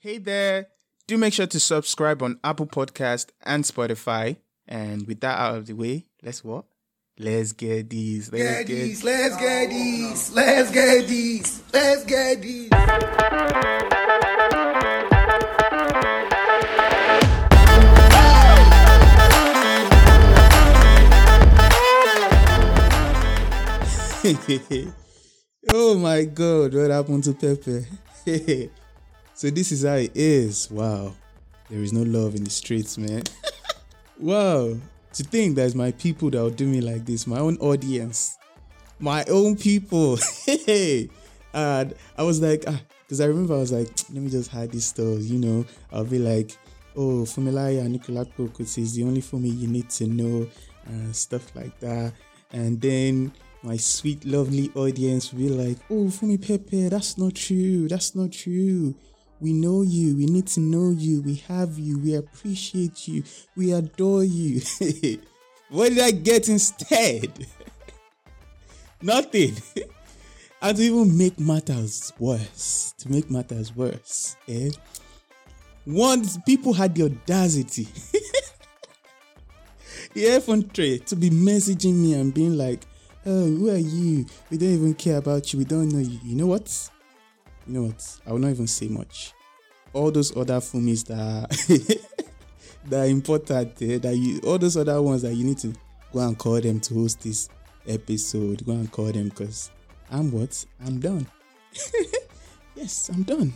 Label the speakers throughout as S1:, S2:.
S1: Hey there. Do make sure to subscribe on Apple Podcast and Spotify. And with that out of the way, let's what? Let's get these.
S2: Let's get these.
S1: Oh my God, what happened to Pepe? So this is how it is. Wow. There is no love in the streets, man. Wow. To think that it's my people that will do me like this, my own audience, my own people. And I was like, because I remember I was like, let me just hide this stuff, I'll be like, oh, Funmilayo Anikulapo Kuti is the only Fumi you need to know, and stuff like that. And then my sweet, lovely audience will be like, oh, Fumi Pepe, that's not true. We know you. We need to know you. We have you. We appreciate you. We adore you. What did I get instead? Nothing. And to even make matters worse. Once people had the audacity, the iPhone tray, to be messaging me and being like, oh, who are you? We don't even care about you. We don't know you. You know what? I will not even say much. All those other Fumis that are important, all those other ones that you need to go and call them to host this episode. Go and call them because I'm done. Yes, I'm done.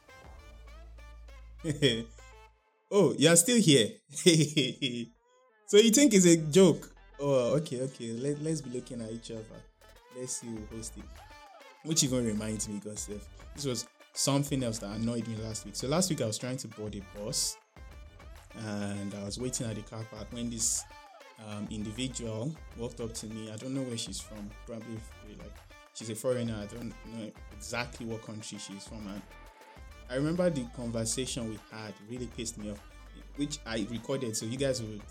S1: Oh, you're still here. So you think it's a joke? Oh, okay. Let's be looking at each other. Let's see who host it. Which even reminds me, because this was something else that annoyed me last week. So last week I was trying to board a bus, and I was waiting at the car park when this individual walked up to me. I don't know where she's from. Probably like she's a foreigner. I don't know exactly what country she's from. And I remember the conversation we had really pissed me off, which I recorded. So you guys should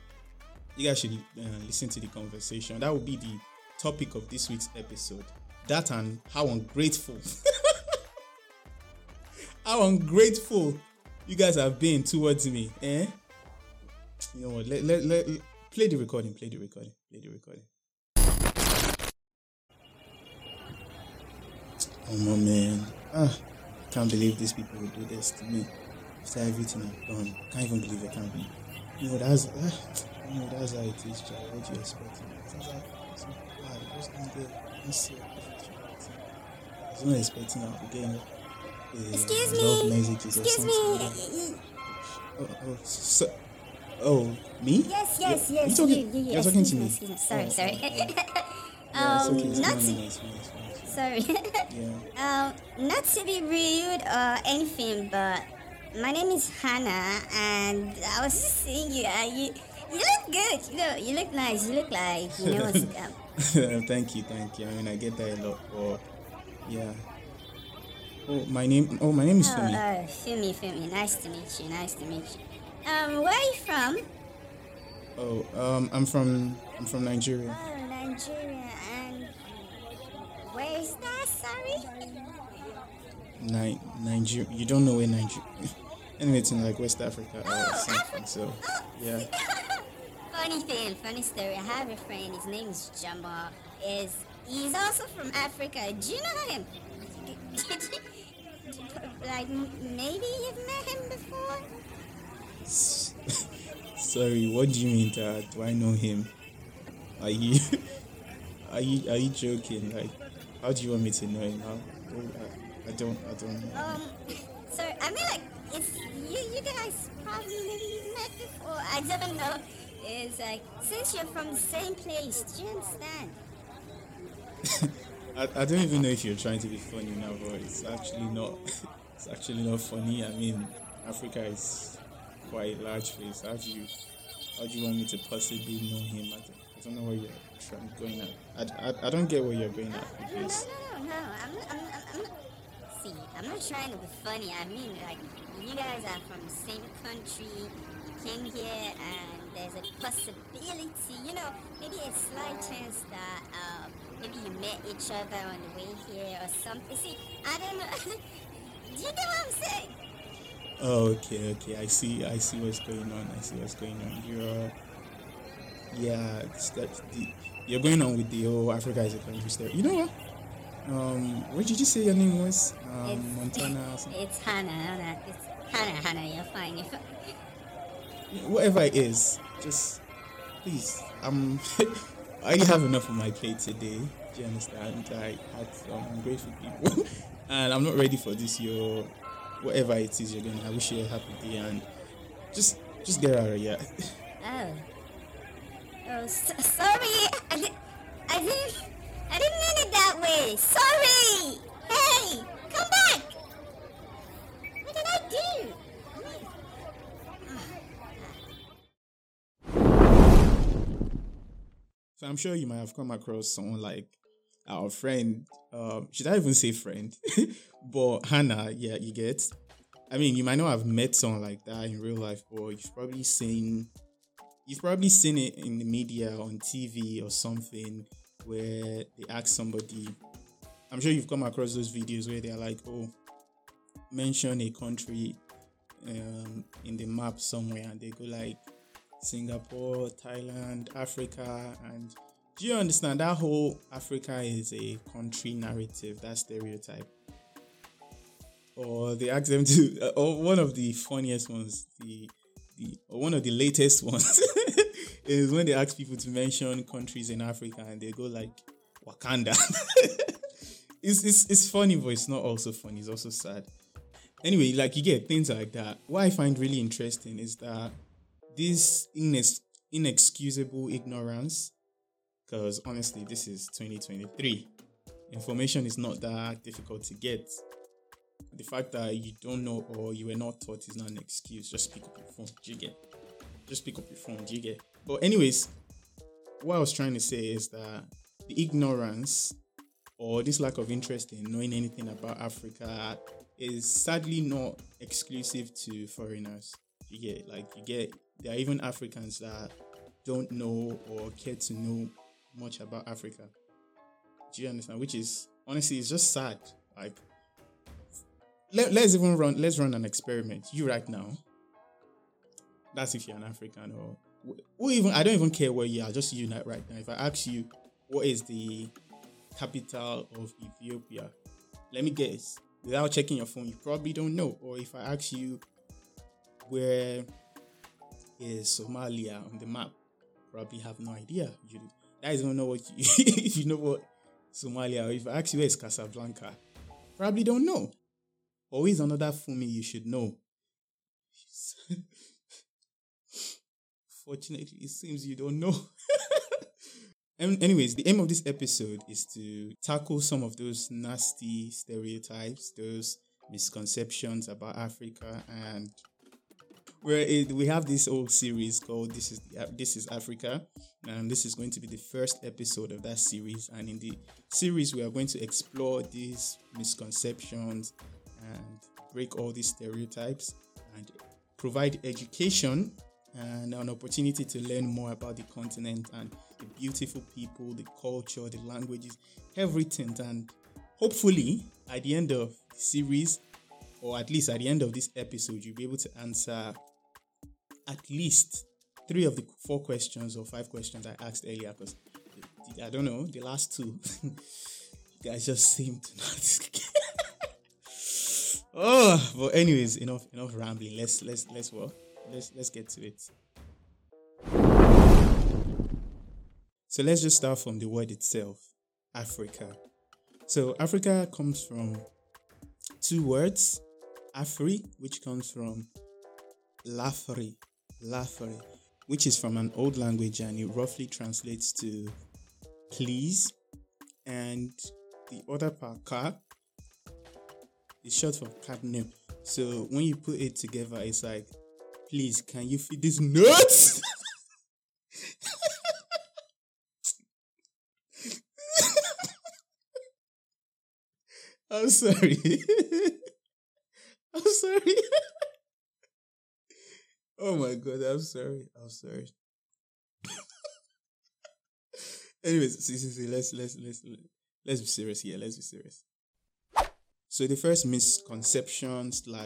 S1: listen to the conversation. That would be the topic of this week's episode. That and how ungrateful you guys have been towards me. You know what? Let play the recording. Oh my man. Can't believe these people will do this to me. After everything I've done. Can't even believe it can be. That's how it is, child. What do you expect? It's not bad. Just don't get I was not expecting I'll be getting
S3: Excuse me.
S1: Messages or something. Me?
S3: Yes.
S1: You're talking to me.
S3: Excuse me. Sorry.
S1: It's okay.
S3: Sorry.
S1: Yeah.
S3: Not to be rude or anything, but my name is Hannah, and I was just seeing you. You look good. You look nice. You look like what's up.
S1: Thank you. I mean, I get that a lot. But yeah. My name is Fumi.
S3: Fumi. Nice to meet you. Where are you from?
S1: I'm from Nigeria.
S3: Oh, Nigeria. And where is that? Sorry.
S1: Nigeria. You don't know where Nigeria? Anyway, it's in like West Africa or something. So yeah.
S3: Funny story. I have a friend. His name is Jamal. He's also from Africa. Do you know him? Like maybe you've met him before?
S1: Sorry, what do you mean that? Do I know him? Are you joking? Like, how do you want me to know him? I don't know.
S3: Sorry, I mean like it's you guys probably maybe you've met before. I don't know. It's like since you're from the same place, do you understand?
S1: I don't even know if you're trying to be funny now, but it's actually not. It's actually not funny. I mean, Africa is quite a large place. How do you want me to possibly know him? I don't know where you're going at. I don't get where you're going at with this.
S3: No. I'm not trying to be funny. I mean, like you guys are from the same country. You came here, and there's a possibility. Maybe a slight chance that maybe you met each other on the way here or something. See, I don't know. Do you get what I'm saying?
S1: Oh, okay. I see what's going on. I see what's going on. Yeah, you're going on with the whole Africa is a country story. You know what? What did you say your name was?
S3: It's
S1: Montana or something?
S3: it's Hannah. It's Hannah. You're fine. You're fine.
S1: Whatever it is, just please. I already have enough on my plate today. Do you understand? I had some ungrateful people, and I'm not ready for this. Your whatever it is you're doing. I wish you a happy day and just get out of here.
S3: Oh, sorry. I didn't. I didn't mean it that way. Sorry. Hey, come back. What did I do?
S1: So I'm sure you might have come across someone like our friend. Should I even say friend? But Hannah, yeah, you get. I mean, you might not have met someone like that in real life, but you've probably seen it in the media on TV or something where they ask somebody. I'm sure you've come across those videos where they're like, "Oh, mention a country in the map somewhere," and they go like Singapore, Thailand, Africa, and do you understand that whole Africa is a country narrative, that stereotype? Or they ask them to, or one of the funniest ones, or one of the latest ones is when they ask people to mention countries in Africa and they go like Wakanda. It's funny, but it's not also funny. It's also sad. Anyway, like you get things like that. What I find really interesting is that this inexcusable ignorance, because honestly, this is 2023. Information is not that difficult to get. The fact that you don't know or you were not taught is not an excuse. Just pick up your phone. Do you get? Just pick up your phone. Do you get? But anyways, what I was trying to say is that the ignorance or this lack of interest in knowing anything about Africa is sadly not exclusive to foreigners. There are even Africans that don't know or care to know much about Africa. Do you understand? Which is honestly, it's just sad. Like, let's run an experiment. You right now. That's if you're an African or even I don't even care where you are. Just you right now. If I ask you, what is the capital of Ethiopia? Let me guess. Without checking your phone, you probably don't know. Or if I ask you, where is Somalia on the map? Probably have no idea. You guys don't know what if you know what Somalia. Or if I ask you where is Casablanca, probably don't know. Always another Fumi you should know. Fortunately, it seems you don't know. Anyways, the aim of this episode is to tackle some of those nasty stereotypes, those misconceptions about Africa, and we have this old series called This is Africa, and this is going to be the first episode of that series. And in the series, we are going to explore these misconceptions and break all these stereotypes and provide education and an opportunity to learn more about the continent and the beautiful people, the culture, the languages, everything. And hopefully, at the end of the series, or at least at the end of this episode, you'll be able to answer at least 3 of the 4 questions or 5 questions I asked earlier. Because I don't know, the last 2, you guys just seem to not. Oh, but anyways, enough rambling. Let's get to it. So let's just start from the word itself, Africa. So Africa comes from 2 words, Afri, which comes from Lafri, which is from an old language and it roughly translates to please, and the other part, Ka, is short for cadmium. So when you put it together, it's like, please, can you feed these nuts? I'm sorry. I'm sorry. Oh my God, I'm sorry. Anyways, see, let's be serious here. Let's be serious. So the first misconception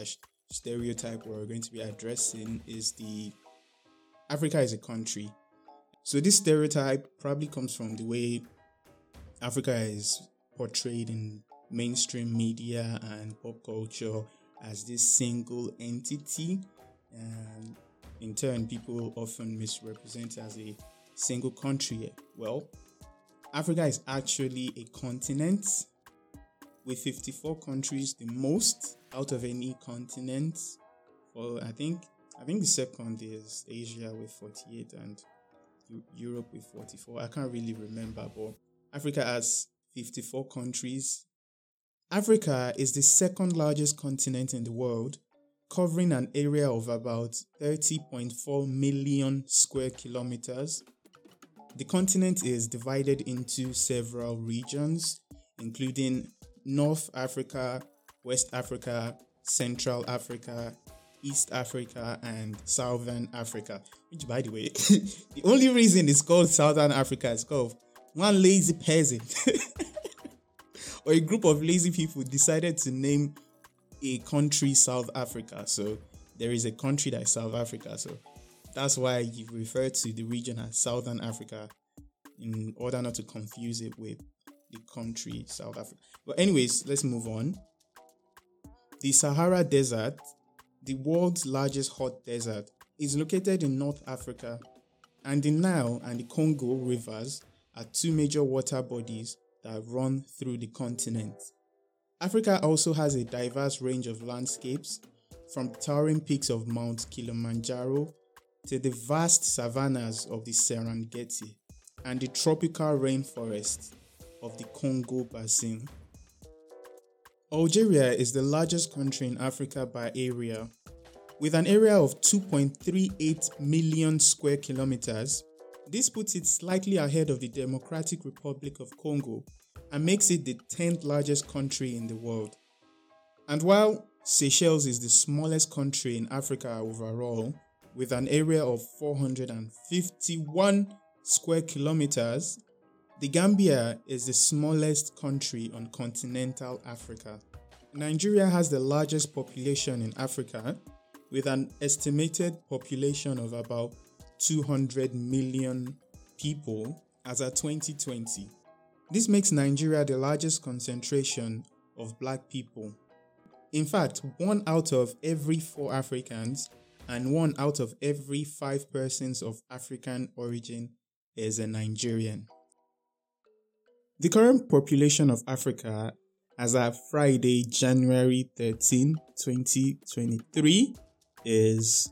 S1: stereotype we're going to be addressing is the Africa is a country. So this stereotype probably comes from the way Africa is portrayed in mainstream media and pop culture as this single entity, and in turn people often misrepresent it as a single country. Well, Africa is actually a continent with 54 countries, the most out of any continent. Well, I think the second is Asia with 48 and Europe with 44. I can't really remember, but Africa has 54 countries. Africa is the second largest continent in the world, covering an area of about 30.4 million square kilometers. The continent is divided into several regions, including North Africa, West Africa, Central Africa, East Africa, and Southern Africa. Which, by the way, the only reason it's called Southern Africa is because one lazy peasant or a group of lazy people decided to name a country South Africa. So there is a country that is South Africa. So that's why you refer to the region as Southern Africa in order not to confuse it with the country South Africa. But anyways, let's move on. The Sahara Desert, the world's largest hot desert, is located in North Africa, and the Nile and the Congo rivers are two major water bodies that run through the continent. Africa also has a diverse range of landscapes, from towering peaks of Mount Kilimanjaro to the vast savannas of the Serengeti and the tropical rainforest of the Congo Basin. Algeria is the largest country in Africa by area. With an area of 2.38 million square kilometers, this puts it slightly ahead of the Democratic Republic of Congo and makes it the 10th largest country in the world. And while Seychelles is the smallest country in Africa overall, with an area of 451 square kilometers, the Gambia is the smallest country on continental Africa. Nigeria has the largest population in Africa, with an estimated population of about 200 million people as of 2020. This makes Nigeria the largest concentration of black people. In fact, 1 out of every 4 Africans and 1 out of every 5 persons of African origin is a Nigerian. The current population of Africa as of Friday, January 13, 2023 is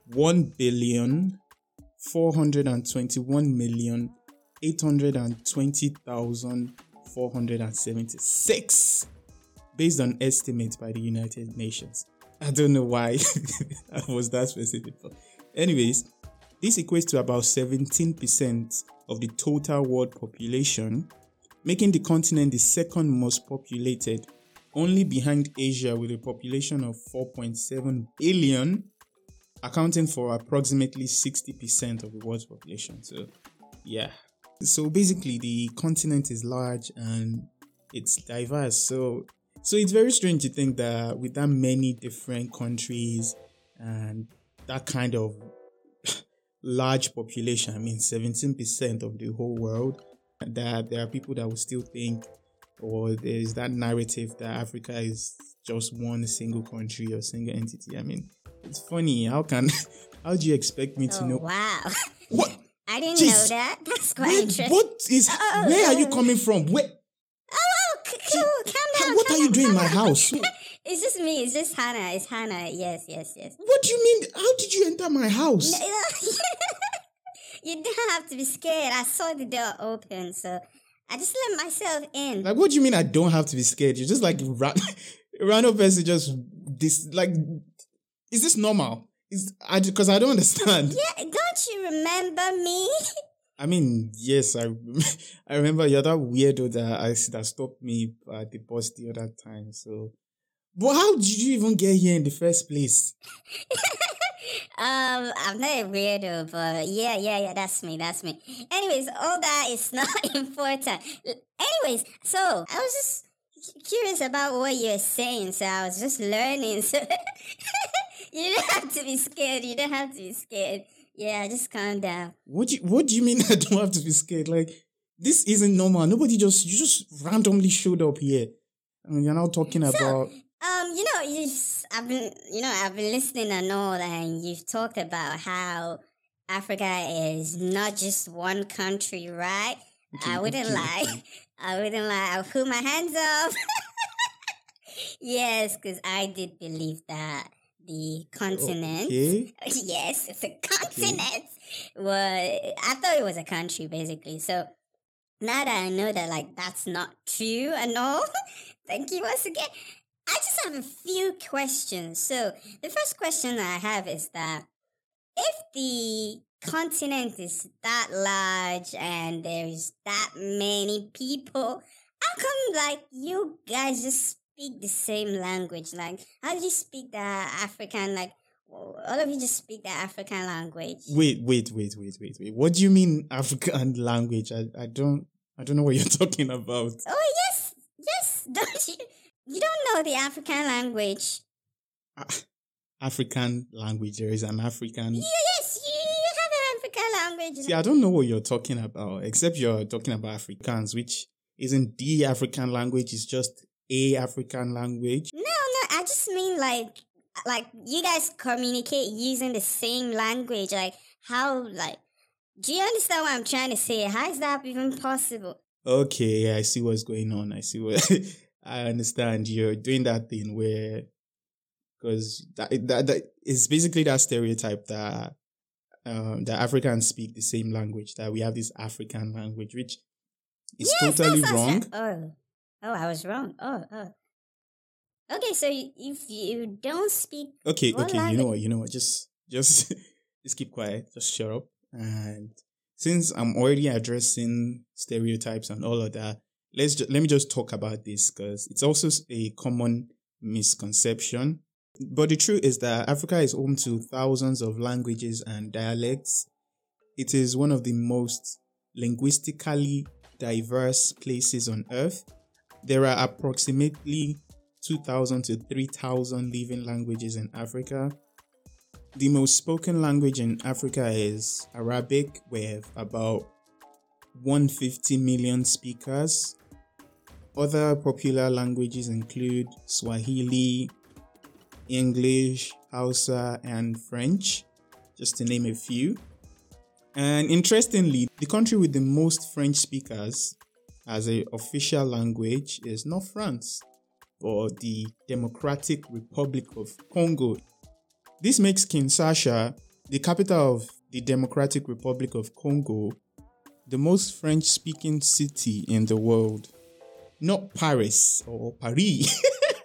S1: 1,421,820,476 based on estimates by the United Nations. I don't know why I was that specific. But anyways, this equates to about 17% of the total world population, making the continent the second most populated, only behind Asia with a population of 4.7 billion, accounting for approximately 60% of the world's population. So, yeah. So basically, the continent is large and it's diverse. So it's very strange to think that with that many different countries and that kind of large population, I mean 17% of the whole world, that there are people that will still think, or there is that narrative that Africa is just one single country or single entity. I mean, it's funny. How do you expect me to know?
S3: Wow.
S1: What?
S3: I didn't know that. That's quite interesting.
S1: Where are you coming from? Where?
S3: Cool. Calm down.
S1: What are you doing in my house?
S3: It's just me. It's just Hannah. It's Hannah. Yes.
S1: What do you mean? How did you enter my house?
S3: You don't have to be scared. I saw the door open, so I just let myself in.
S1: Like, what do you mean I don't have to be scared? You're just like random person just this, like, is this normal? Because I don't understand.
S3: Yeah, don't you remember me?
S1: I mean, yes, I remember you're that weirdo that stopped me at the bus the other time. So, but how did you even get here in the first place?
S3: I'm not a weirdo, but yeah, that's me. Anyways, all that is not important. Anyways, so I was just curious about what you're saying, so I was just learning. So You don't have to be scared. You don't have to be scared. Yeah, just calm down.
S1: What do you mean I don't have to be scared? Like, this isn't normal. You just randomly showed up here. And you're now talking about
S3: I've been listening and all, and you've talked about how Africa is not just one country, right? I wouldn't lie. I'll put my hands up. Yes, because I did believe that the continent.
S1: Okay.
S3: Yes, it's a continent. I thought it was a country, basically. So now that I know that, like, that's not true and all, thank you once again. I just have a few questions. So the first question I have is that if the continent is that large and there's that many people, how come, like, you guys just speak the same language? Like, how do you speak the African, like, all of you just speak the African language?
S1: Wait. What do you mean African language? I don't know what you're talking about.
S3: Oh, yes, don't you? You don't know the African language.
S1: African language. There is an African.
S3: Yes, you have an African language.
S1: See, I don't know what you're talking about, except you're talking about Afrikaans, which isn't the African language. It's just a African language.
S3: No, I just mean like you guys communicate using the same language. Like, how, like, do you understand what I'm trying to say? How is that even possible?
S1: Okay, I see what's going on. I understand. You're doing that thing where, because that is basically that stereotype that that Africans speak the same language, that we have this African language, which is totally wrong.
S3: I was wrong. Okay, so if you don't speak,
S1: okay,
S3: language?
S1: you know what, just keep quiet, just shut up. And since I'm already addressing stereotypes and all of that, let me just talk about this, because it's also a common misconception. But the truth is that Africa is home to thousands of languages and dialects. It is one of the most linguistically diverse places on Earth. There are approximately 2,000 to 3,000 living languages in Africa. The most spoken language in Africa is Arabic, with about 150 million speakers. Other popular languages include Swahili, English, Hausa, and French, just to name a few. And interestingly, the country with the most French speakers as an official language is not France, but the Democratic Republic of Congo. This makes Kinshasa, the capital of the Democratic Republic of Congo, the most French-speaking city in the world. Not Paris or Paris.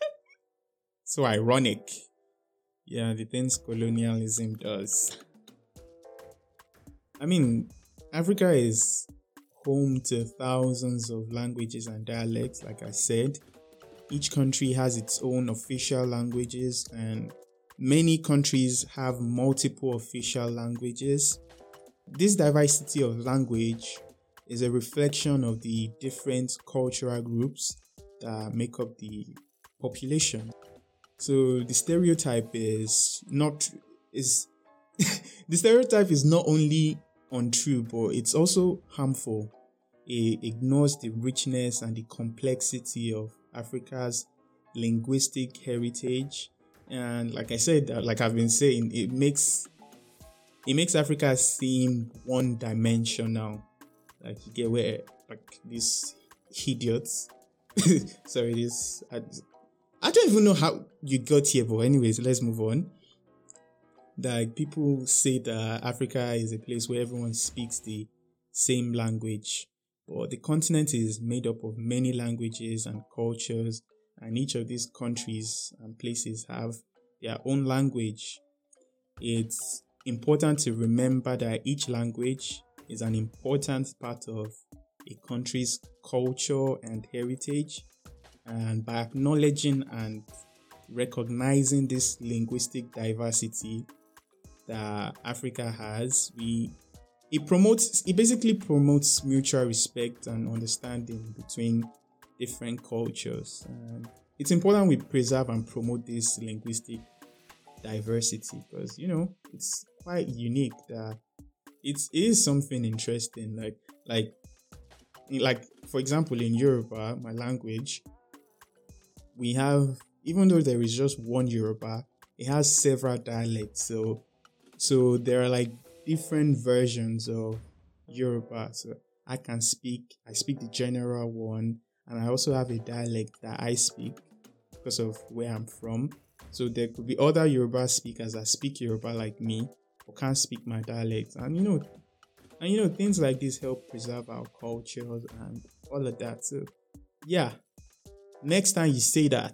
S1: So ironic. Yeah, the things colonialism does. I mean, Africa is home to thousands of languages and dialects, like I said. Each country has its own official languages, and many countries have multiple official languages. This diversity of language is a reflection of the different cultural groups that make up the population. So the stereotype is not only untrue, but it's also harmful. It ignores the richness and the complexity of Africa's linguistic heritage. And like I said, like I've been saying, it makes Africa seem one-dimensional. Like, you get where, like, these idiots. Sorry, this. I don't even know how you got here, but anyways, let's move on. Like, people say that Africa is a place where everyone speaks the same language, but the continent is made up of many languages and cultures, and each of these countries and places have their own language. It's important to remember that each language is an important part of a country's culture and heritage. And by acknowledging and recognizing this linguistic diversity that Africa has, it basically promotes mutual respect and understanding between different cultures. And it's important we preserve and promote this linguistic diversity, because it's quite unique that it is something interesting. Like for example, in Yoruba, my language, we have, even though there is just one Yoruba, it has several dialects. So there are like different versions of Yoruba. So I speak the general one, and I also have a dialect that I speak because of where I'm from. So there could be other Yoruba speakers that speak Yoruba like me, or can't speak my dialect. And things like this help preserve our cultures and all of that. So yeah, next time you say that,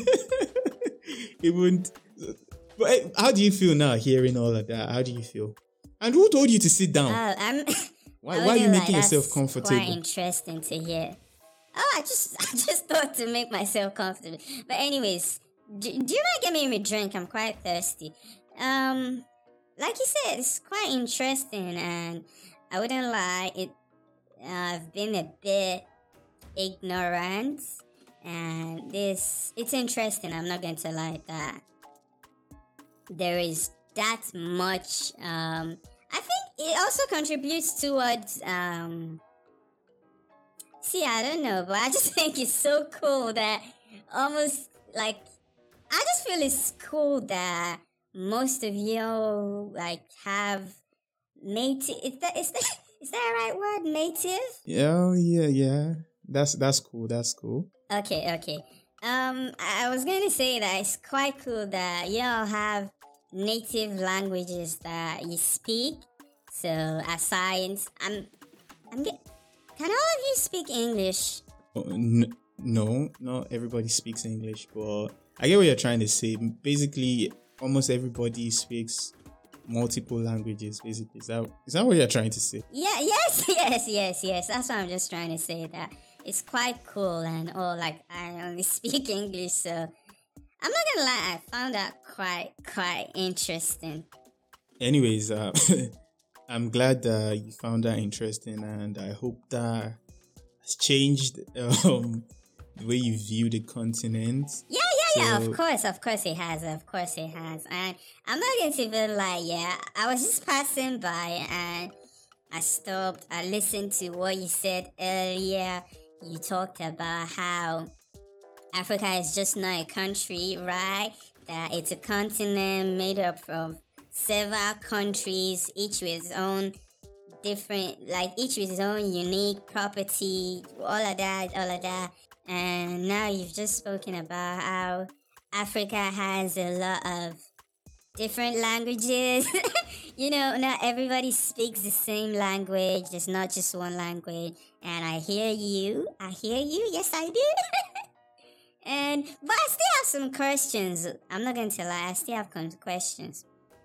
S1: it wouldn't. But how do you feel now hearing all of that? How do you feel? And who told you to sit down?
S3: I'm.
S1: Why are you making yourself
S3: That's
S1: comfortable?
S3: quite interesting to hear. Oh, I just thought to make myself comfortable. But anyways, do you mind getting me a drink? I'm quite thirsty. Like you said, it's quite interesting, and I wouldn't lie, I've been a bit ignorant, and it's interesting. I'm not going to lie that there is that much. I think it also contributes towards. See, I don't know, but I just think it's so cool that almost like I just feel it's cool that most of you like have native. Is that a right word? Native?
S1: Yeah. That's cool. That's cool.
S3: Okay. I was gonna say that it's quite cool that y'all have native languages that you speak. So aside, can all of you speak English?
S1: No, not everybody speaks English, but I get what you're trying to say. Basically, almost everybody speaks multiple languages. Basically, is that what you're trying to say?
S3: Yeah, yes. That's what I'm just trying to say. That it's quite cool and all. Like I only speak English, so I'm not gonna lie. I found that quite interesting.
S1: Anyways, I'm glad that you found that interesting, and I hope that has changed the way you view the continent.
S3: Yeah. Of course it has. And I'm not going to be like, I was just passing by and I stopped. I listened to what you said earlier. You talked about how Africa is just not a country, right? That it's a continent made up of several countries, each with its own each with its own unique property, all of that. And now you've just spoken about how Africa has a lot of different languages. Not everybody speaks the same language. There's not just one language. And I hear you. Yes, I do. But I still have some questions. I'm not going to lie. I still have questions.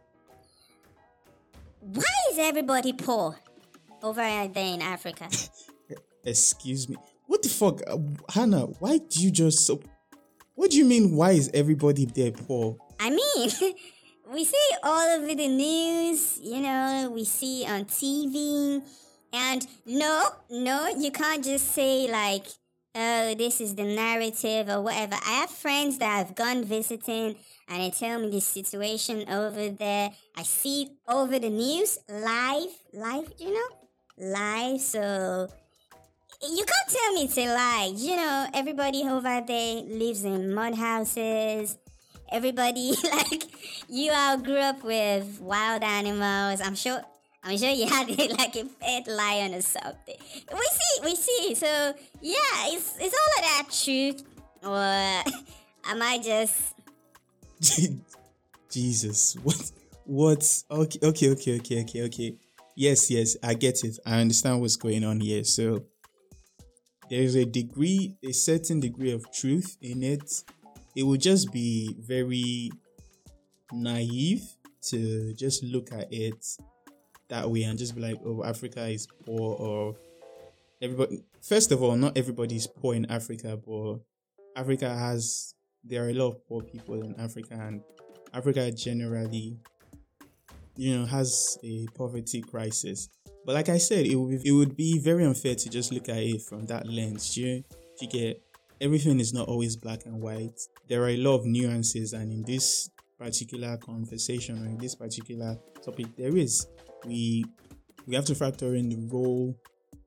S3: Why is everybody poor over there in Africa?
S1: Excuse me. What the fuck? Hannah, why do you just... What do you mean, why is everybody there poor?
S3: I mean, we see all over the news, we see on TV. And no, you can't just say like, oh, this is the narrative or whatever. I have friends that have gone visiting and they tell me the situation over there. I see it over the news, live, live. So you can't tell me it's a lie. Everybody over there lives in mud houses. Everybody, you all grew up with wild animals. I'm sure you had like a pet lion or something. We see. So yeah, is all of that true, or am I just?
S1: Jesus, what? Okay. Yes, I get it. I understand what's going on here. So there's a certain degree of truth in it. It would just be very naive to just look at it that way and just be like, oh, Africa is poor, or everybody. First of all, not everybody is poor in Africa, but there are a lot of poor people in Africa, and Africa generally, has a poverty crisis. But like I said, it would be very unfair to just look at it from that lens. You get, everything is not always black and white. There are a lot of nuances, and in this particular conversation or in this particular topic, we have to factor in the role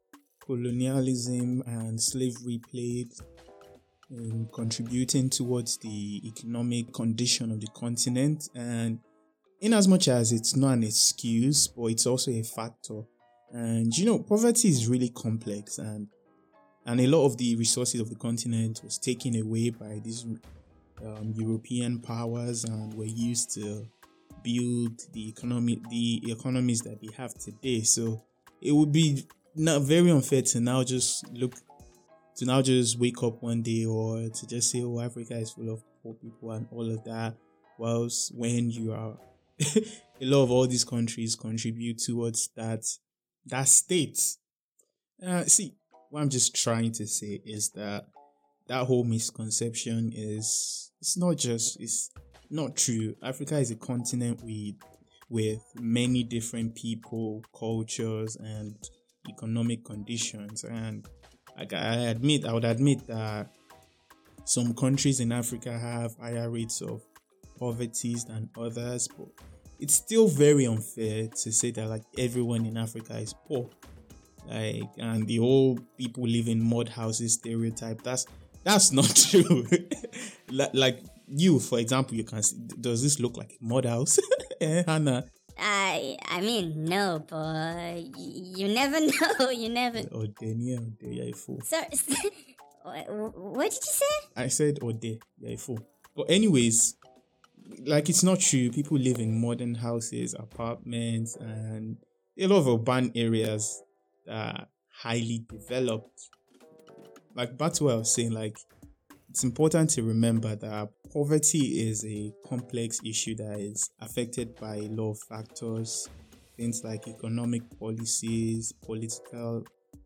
S1: colonialism and slavery played in contributing towards the economic condition of the continent. And in as much as it's not an excuse, but it's also a factor. And poverty is really complex, and a lot of the resources of the continent was taken away by these European powers and were used to build the economies that we have today. So it would be not very unfair to now just wake up one day or to just say, oh, Africa is full of poor people and all of that, whilst when you are a lot of all these countries contribute towards that state. See, what I'm just trying to say is that whole misconception it's not true. Africa is a continent with many different people, cultures, and economic conditions. And I would admit that some countries in Africa have higher rates of poverty than others, but it's still very unfair to say that like everyone in Africa is poor. And the whole people live in mud houses stereotype, that's not true. like you, for example, you can see, does this look like a mud house? Hannah?
S3: I mean, no, but you never know. You never.
S1: Ode, you're a fool.
S3: Sorry, what did you say?
S1: I said Ode, you're a fool. But anyways, like it's not true. People live in modern houses, apartments, and a lot of urban areas that are highly developed. Like back to what I was saying, like it's important to remember that poverty is a complex issue that is affected by a lot of factors, things like economic policies, political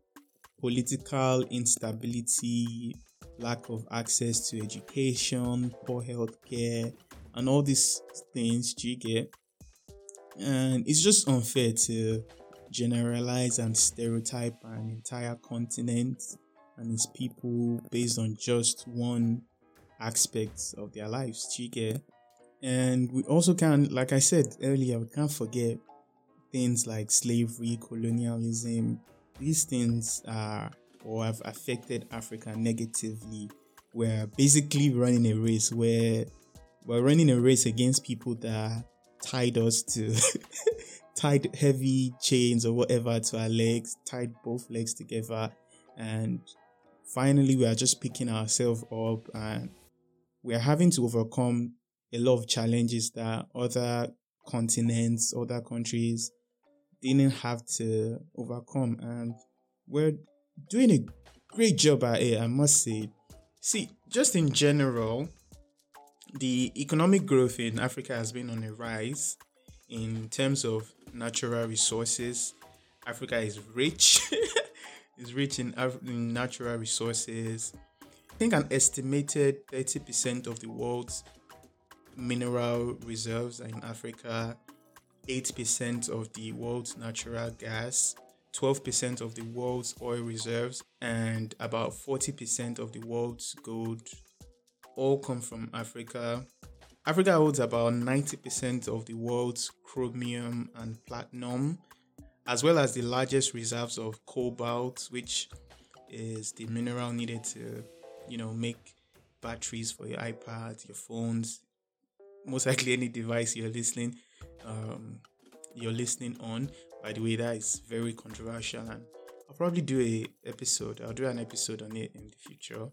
S1: instability, lack of access to education, poor health care, and all these things you get. And it's just unfair to generalize and stereotype an entire continent and its people based on just one aspect of their lives, you get. And we also can't, like I said earlier, we can't forget things like slavery, colonialism. These things are or have affected Africa negatively. We're basically running a race where we're running a race against people that tied us to tied heavy chains or whatever to our legs, tied both legs together, and finally we are just picking ourselves up, and we are having to overcome a lot of challenges that other continents, other countries didn't have to overcome, and we're doing a great job at it, I must say. See, just in general, the economic growth in Africa has been on a rise in terms of natural resources. Africa is rich. Is rich in natural resources. I think an estimated 30% of the world's mineral reserves are in Africa, 8% of the world's natural gas, 12% of the world's oil reserves, and about 40% of the world's gold all come from Africa. Africa holds about 90% of the world's chromium and platinum, as well as the largest reserves of cobalt, which is the mineral needed to, make batteries for your iPad, your phones, most likely any device you're listening on. By the way, that is very controversial, and I'll probably do an episode on it in the future.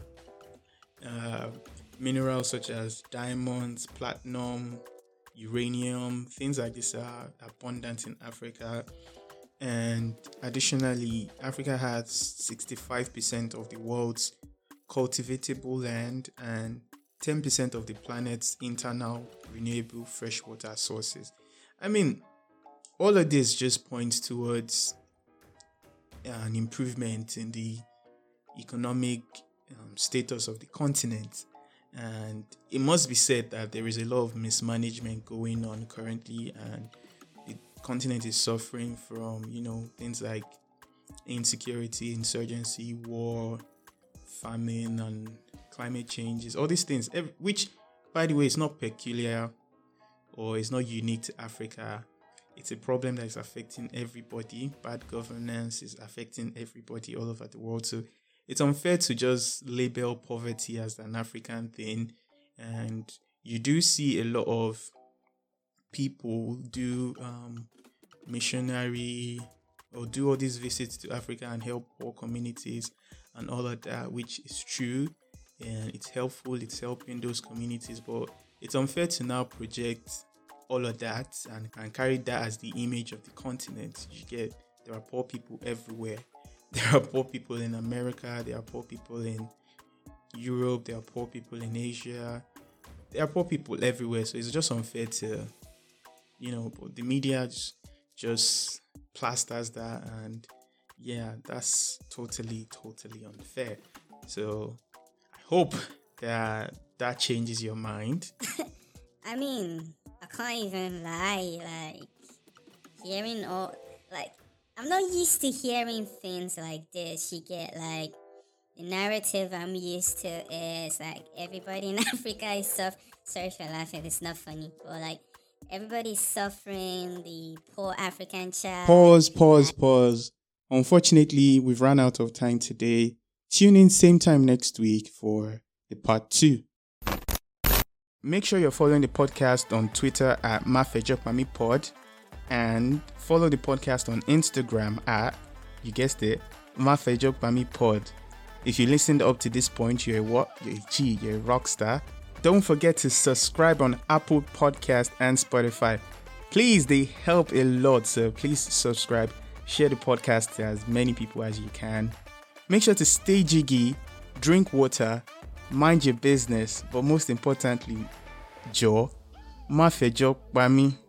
S1: Minerals such as diamonds, platinum, uranium, things like this are abundant in Africa. And additionally, Africa has 65% of the world's cultivatable land and 10% of the planet's internal renewable freshwater sources. I mean, all of this just points towards an improvement in the economic status of the continent. And it must be said that there is a lot of mismanagement going on currently, and the continent is suffering from, things like insecurity, insurgency, war, famine, and climate changes. All these things, which, by the way, is not peculiar or it's not unique to Africa. It's a problem that is affecting everybody. Bad governance is affecting everybody all over the world. So it's unfair to just label poverty as an African thing. And you do see a lot of people do missionary or do all these visits to Africa and help poor communities and all of that, which is true. And it's helpful. It's helping those communities. But it's unfair to now project all of that and carry that as the image of the continent. You get, there are poor people everywhere. There are poor people in America. There are poor people in Europe. There are poor people in Asia. There are poor people everywhere. So it's just unfair to, but the media just plasters that. And yeah, that's totally unfair. So I hope that changes your mind.
S3: I mean, I can't even lie. Hearing all, I'm not used to hearing things like this. You get, the narrative I'm used to is, everybody in Africa is sorry for laughing, it's not funny, but, everybody's suffering, the poor African child.
S1: Pause. Unfortunately, we've run out of time today. Tune in same time next week for the part 2. Make sure you're following the podcast on Twitter at mafejokmamipod and follow the podcast on Instagram at, you guessed it, mafejokmamipod. If you listened up to this point, you're a what? You're a G, you're a rock star. Don't forget to subscribe on Apple Podcast and Spotify. Please, they help a lot, so please subscribe. Share the podcast to as many people as you can. Make sure to stay jiggy, drink water, mind your business, but most importantly, Joe, ma fejo pa mi.